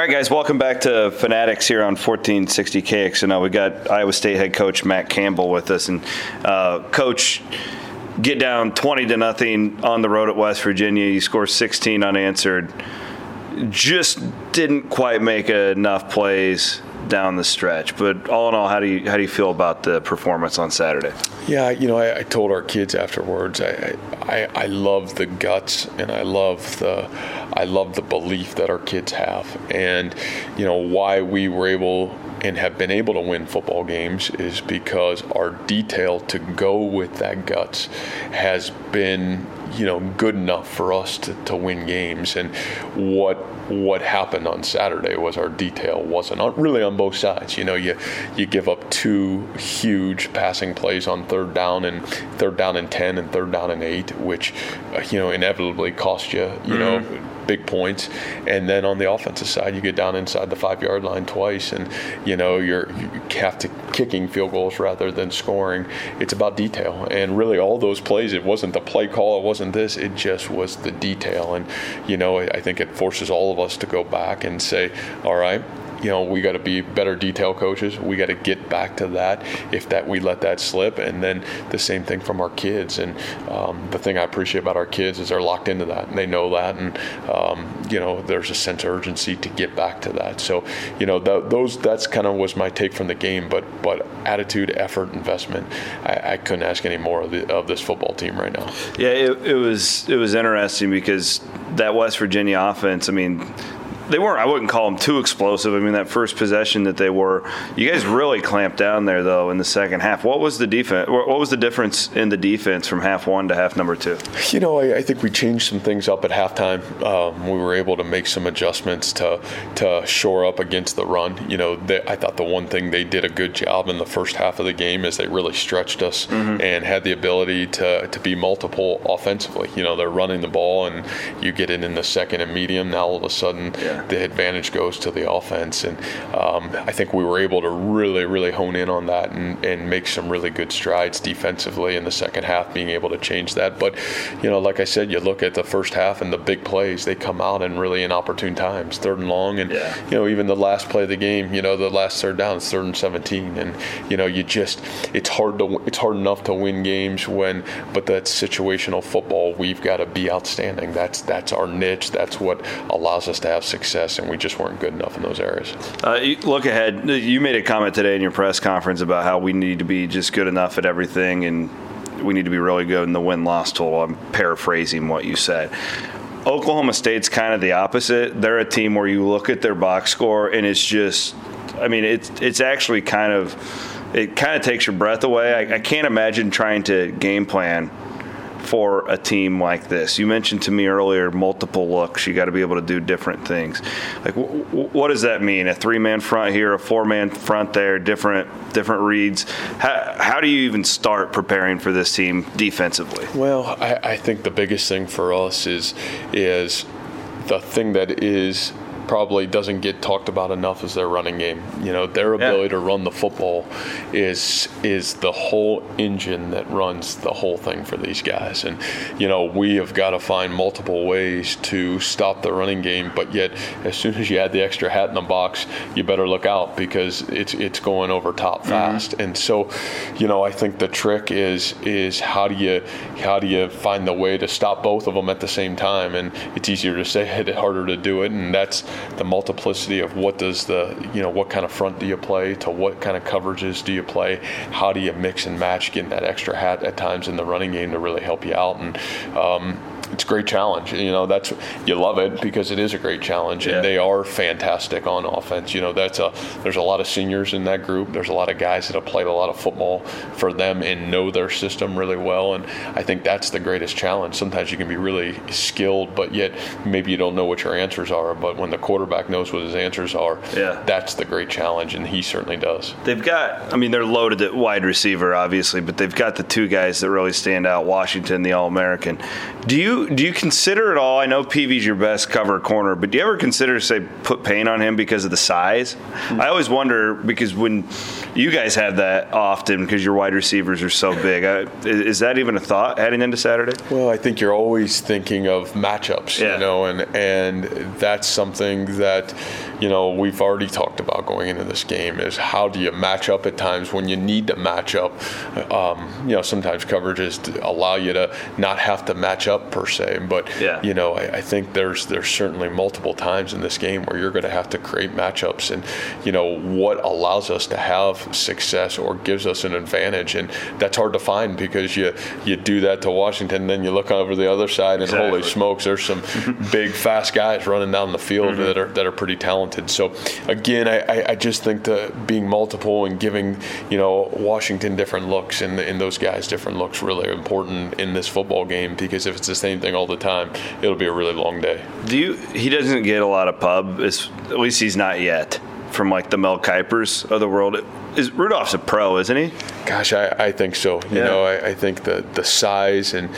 All right, guys, welcome back to Fanatics here on 1460 KXNO. We got Iowa State head coach Matt Campbell with us. And, Coach, get down 20-0 on the road at West Virginia. You score 16 unanswered. Just didn't quite make enough plays down the stretch. But all in all, how do you feel about the performance on Saturday? Yeah, I told our kids afterwards, I love the guts and I love the belief that our kids have. And, why we were able and have been able to win football games is because our detail to go with that guts has been, good enough for us to win games. And what happened on Saturday was our detail wasn't really on both sides. You give up two huge passing plays on third down and 10 and third down and 8, which inevitably cost you big points. And then on the offensive side, you get down inside the 5-yard line twice, and you're have to kicking field goals rather than scoring. It's about detail, and really all those plays, it wasn't the play call, it wasn't this, it just was the detail. And I think it forces all of us to go back and say, all right, we got to be better detail coaches. We got to get back to that if we let that slip. And then the same thing from our kids. And the thing I appreciate about our kids is they're locked into that, and they know that. And there's a sense of urgency to get back to that. So that's kind of was my take from the game. But attitude, effort, investment, I couldn't ask any more of this football team right now. Yeah, it was interesting because that West Virginia offense, they weren't, I wouldn't call them too explosive. That first possession that they were, you guys really clamped down there, though, in the second half. What was the defense? What was the difference in the defense from half one to half number two? I think we changed some things up at halftime. We were able to make some adjustments to shore up against the run. I thought the one thing they did a good job in the first half of the game is they really stretched us and had the ability to be multiple offensively. They're running the ball, and you get it in the second and medium. Now all of a sudden, the advantage goes to the offense. And I think we were able to really, really hone in on that and make some really good strides defensively in the second half, being able to change that. But, like I said, you look at the first half and the big plays, they come out in really inopportune times, third and long. And, even the last play of the game, the last third down is 3rd and 17. And, it's hard enough to win games but that's situational football. We've got to be outstanding. That's our niche. That's what allows us to have success, and we just weren't good enough in those areas. Look ahead. You made a comment today in your press conference about how we need to be just good enough at everything, and we need to be really good in the win-loss total. I'm paraphrasing what you said. Oklahoma State's kind of the opposite. They're a team where you look at their box score, and it's just, it's actually it kind of takes your breath away. I can't imagine trying to game plan for a team like this. You mentioned to me earlier multiple looks. You got to be able to do different things. Like, what does that mean? A 3-man front here, a 4-man front there, different reads. How do you even start preparing for this team defensively? Well, I think the biggest thing for us is the thing that is probably doesn't get talked about enough is their running game. Their ability to run the football is the whole engine that runs the whole thing for these guys. And, we have got to find multiple ways to stop the running game, but yet as soon as you add the extra hat in the box, you better look out because it's going over top fast. And so, I think the trick is how do you find the way to stop both of them at the same time? And it's easier to say it, harder to do it, and that's the multiplicity of what does what kind of front do you play to what kind of coverages do you play, how do you mix and match, getting that extra hat at times in the running game to really help you out. And it's a great challenge. That's, you love it because it is a great challenge, and they are fantastic on offense. There's a lot of seniors in that group. There's a lot of guys that have played a lot of football for them and know their system really well, and I think that's the greatest challenge. Sometimes you can be really skilled, but yet maybe you don't know what your answers are, but when the quarterback knows what his answers are, that's the great challenge, and he certainly does. They've got, they're loaded at wide receiver, obviously, but they've got the two guys that really stand out, Washington, the All-American. Do you consider at all? I know Peavy's your best cover corner, but do you ever consider, say, put Payne on him because of the size? I always wonder, because when you guys have that often because your wide receivers are so big, is that even a thought heading into Saturday? Well, I think you're always thinking of matchups, and that's something that we've already talked about going into this game, is how do you match up at times when you need to match up. Sometimes coverages allow you to not have to match up per se, but I think there's certainly multiple times in this game where you're going to have to create matchups, and what allows us to have success or gives us an advantage, and that's hard to find because you do that to Washington, then you look over the other side and holy smokes, there's some big fast guys running down the field that are pretty talented. So again, I just think that being multiple and giving Washington different looks and those guys different looks really important in this football game, because if it's the same thing all the time, it'll be a really long day. He doesn't get a lot of pub, at least he's not yet, from like the Mel Kipers of the world. Rudolph's a pro, isn't he? Gosh, I think so. I think the size, and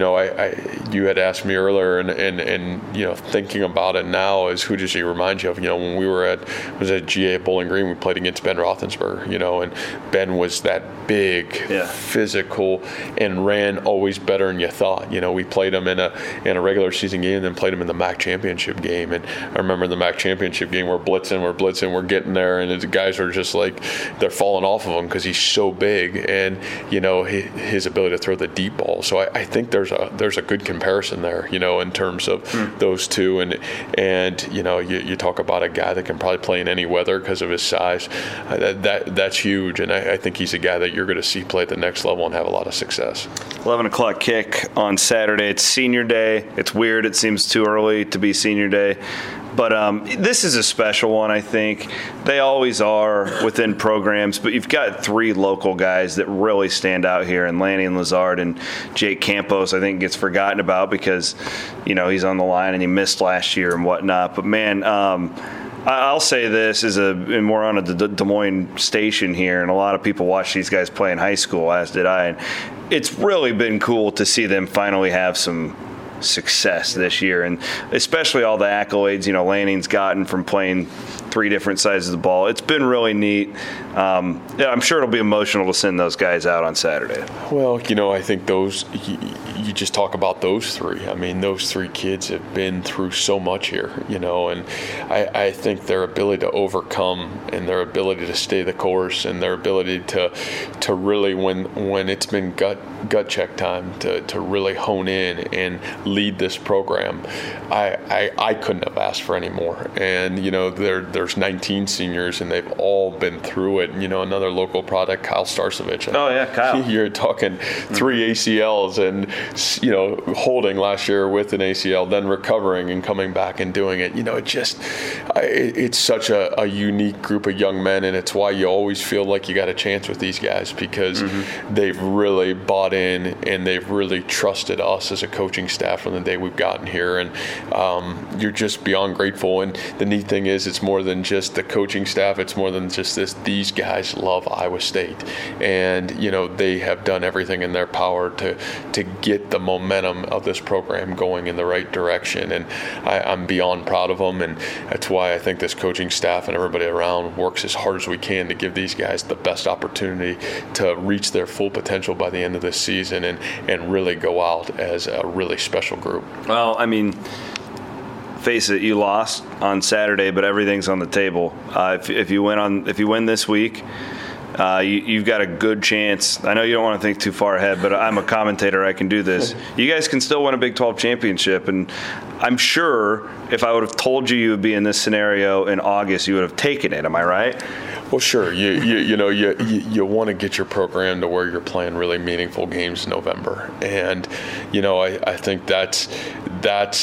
you had asked me earlier, and thinking about it now, is who does he remind you of? When we were at GA at Bowling Green, we played against Ben Roethlisberger. And Ben was that big, physical, and ran always better than you thought. We played him in a regular season game, and then played him in the MAC championship game. And I remember in the MAC championship game, we're blitzing, we're getting there, and the guys are just like, they're falling off of him because he's so big, and his ability to throw the deep ball. So I think there's a good comparison there, in terms of those two, and you talk about a guy that can probably play in any weather because of his size. That's huge, and I think he's a guy that you're going to see play at the next level and have a lot of success. 11 o'clock kick on Saturday. It's senior day. It's weird. It seems too early to be senior day. But this is a special one, I think. They always are within programs, but you've got three local guys that really stand out here, and Lanny Lazard and Jake Campos, I think, gets forgotten about because, he's on the line and he missed last year and whatnot. But, man, I'll say this, and we're on a Des Moines station here, and a lot of people watch these guys play in high school, as did I. And it's really been cool to see them finally have some success this year, and especially all the accolades Lanning's gotten from playing three different sides of the ball. It's been really neat. I'm sure it'll be emotional to send those guys out on Saturday. Well, I think those, you just talk about those three. I mean, those three kids have been through so much here, and I think their ability to overcome, and their ability to stay the course, and their ability to really, when it's been gut check time, to really hone in and lead this program, I couldn't have asked for any more. And there's 19 seniors, and they've all been through it. Another local product, Kyle Starcevich. Oh yeah, Kyle. You're talking 3 ACLs, and holding last year with an ACL, then recovering and coming back and doing it. It's such a unique group of young men, and it's why you always feel like you got a chance with these guys, because they've really bought in, and they've really trusted us as a coaching staff from the day we've gotten here, and you're just beyond grateful. And the neat thing is, it's more than just the coaching staff, it's more than just this. These guys love Iowa State, and they have done everything in their power to get the momentum of this program going in the right direction, and I'm beyond proud of them. And that's why I think this coaching staff and everybody around works as hard as we can to give these guys the best opportunity to reach their full potential by the end of this season, and really go out as a really special group. Well, I mean, face it, you lost on Saturday, but everything's on the table. If you win this week, you've got a good chance. I know you don't want to think too far ahead, but I'm a commentator. I can do this. You guys can still win a Big 12 championship, and I'm sure if I would have told you would be in this scenario in August, you would have taken it. Am I right? Well, sure. You want to get your program to where you're playing really meaningful games in November, and I think that's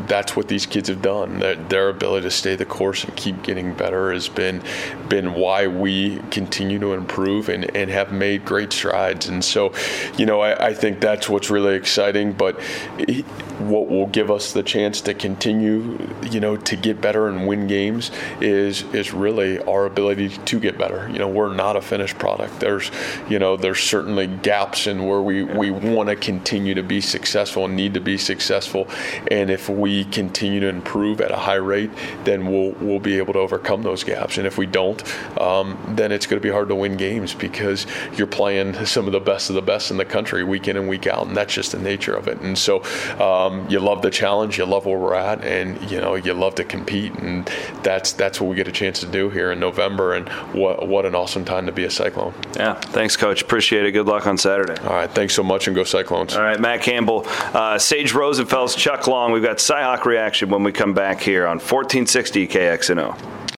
that's what these kids have done. Their ability to stay the course and keep getting better has been why we continue to improve and have made great strides. And so, I think that's what's really exciting. But what will give us the chance to continue, to get better and win games is really our ability to get better. We're not a finished product. There's certainly gaps in where we want to continue to be successful and need to be successful. And if we continue to improve at a high rate, then we'll be able to overcome those gaps. And if we don't, then it's going to be hard to win games because you're playing some of the best in the country week in and week out, and that's just the nature of it. And so you love the challenge, you love where we're at, and you love to compete, and that's what we get a chance to do here in November. And what an awesome time to be a Cyclone. Yeah, thanks, Coach. Appreciate it. Good luck on Saturday. All right, thanks so much, and go Cyclones. All right, Matt Campbell, Sage Rosenfels, Chuck Long. We've got Cyhawk Reaction when we come back here on 1460 KXNO.